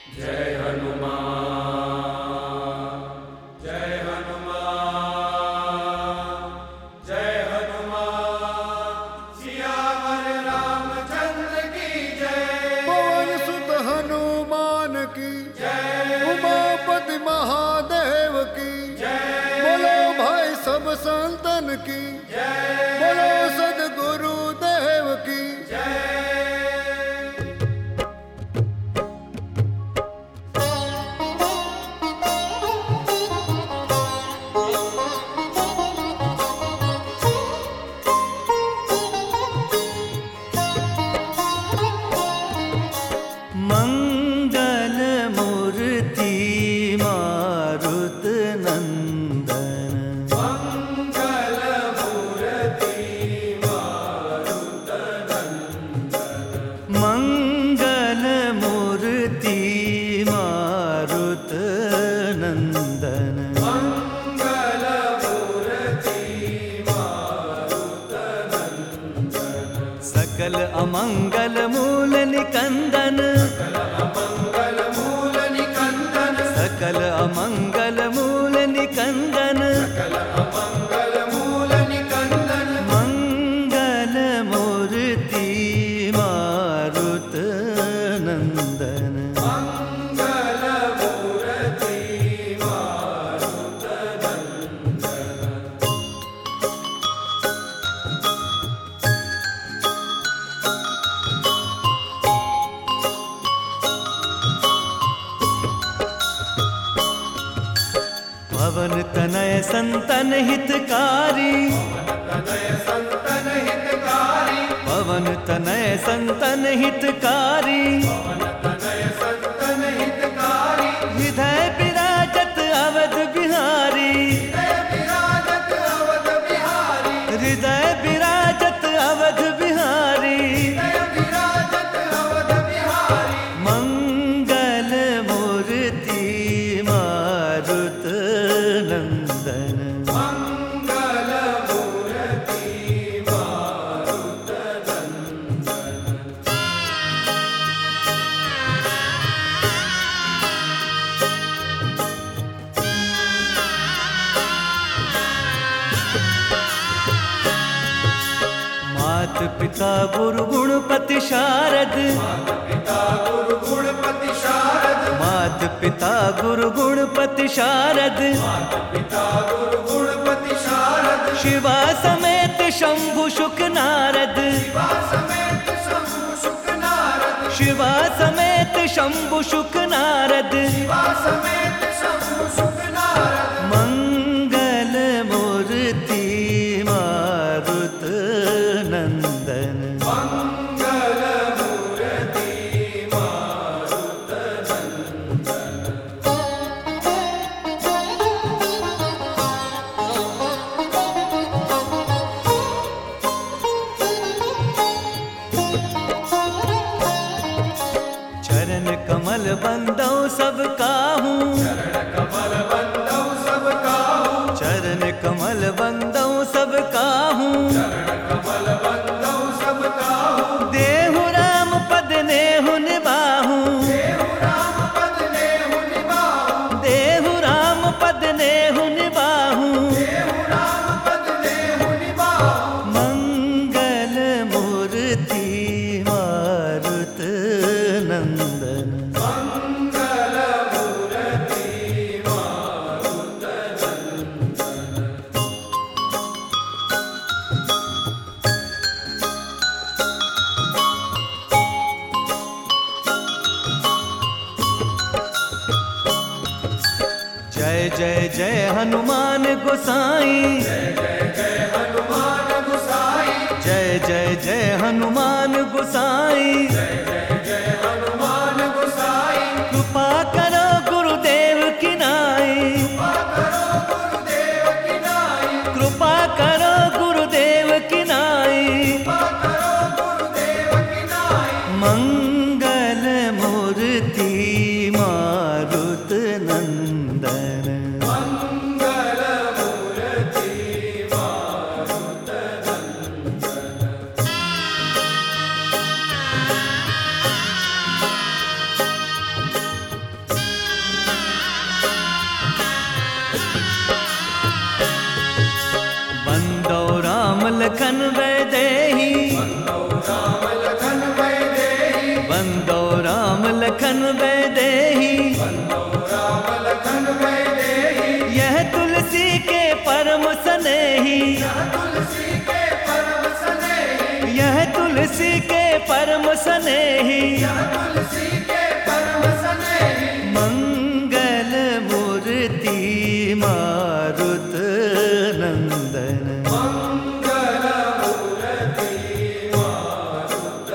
जय हनुमान जय हनुमान जय हनुमान सियावर रामचंद्र की जय। पवन सुत हनुमान की जय। उमापति महादेव की जय। बोलो भाई सब संतन की जय। बोलो सद्गुरु देव की जय। मंगल मूर्ति मारुत नंदन। मंगल मूर्ति मारुत नंदन। मंगल मूर्ति मारुत नंदन। मंगल मूर्ति मारुत नंदन। सकल अमंगल मूल निकंदन। अमंगल मूल निकंदन। सकल अमंगल मूल निकंदन। अमंगल मूल निकंदन। मंगल मूर्ति मारुत नंदन। मंगल मूर्ति मारुत नंदन। पवन तनय संतन हितकारी। तनय संतन हितकारी। पवन तनय संतन हितकारी। तनय संतन हितकारी। हृदय विराजत अवध बिहारी। विराजत अवध बिहारी। हृदय विराजत अवध बिहारी। विराजत अवध बिहारी। मंगल मूर्ति मारुत नंदन। मंगल मूर्ति मारुत नंदन। मात पिता गुरु गुणपति शारद। पिता गुरु गुणपति शारद। मात पिता गुरु गुणपति शारद। पिता गुरु गुणपति शारद। शिवा समेत शंभु शुक नारद। शिवा समेत शंभु शुक नारद। शिवा समेत शंभु शुक नारद। शिवा समेत शंभु शुक नारद। मंगल मूर्ति मारुत नंदन। मंगल मूर्ति मारुत नंदन। चरण कमल बंदौ सब काहू। कमल बंदौ सब काहू। चरण कमल बंदौ सब काहू। कमल बंदौ सब काहू। देहु राम पद नेहु निबाहू। देहु राम पद नेहु निबाहू। देहु राम पद नेहु निबाहू। देहु राम पद नेहु निबाहू। मंगल मूर्ति मारुत नंदन। मंगल मूर्ति मारुत नंदन। जय जय जय हनुमान गोसाई। जय जय हनुमान गोसाई। जय जय जय हनुमान गोसाई। जय जय हनुमान गोसाई। कृपा करो गुरुदेव की नाई। कृपा करो गुरुदेव की नाई। कृपा करो गुरुदेव की नाई। कृपा करो गुरुदेव की नाई। मंगल मूर्ति मारुत नंदन। मंगल मूर्ति मारुत नंदन। लखन वैदेही, राम लखन वैदेही, बंदो राम लखन वैदेही, राम लखन वैदेही, यह तुलसी के परम स्नेही, तुलसी के परम स्नेही, यह तुलसी के परम स्नेही, तुलसी के परम स्नेही, मंगल मूर्ति मारुत नंदन, मंगल मूर्ति मारुत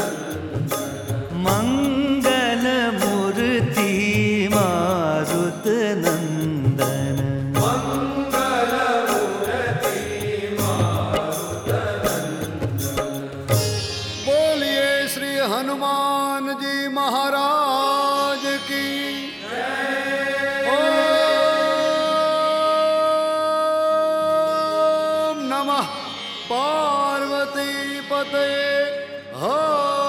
मंगल मूर्ति मारुत नंदन। मंगल मूर्ति मारुत बोलिए श्री हनुमान जी महाराज की। ओम नमः पार्वती पते हर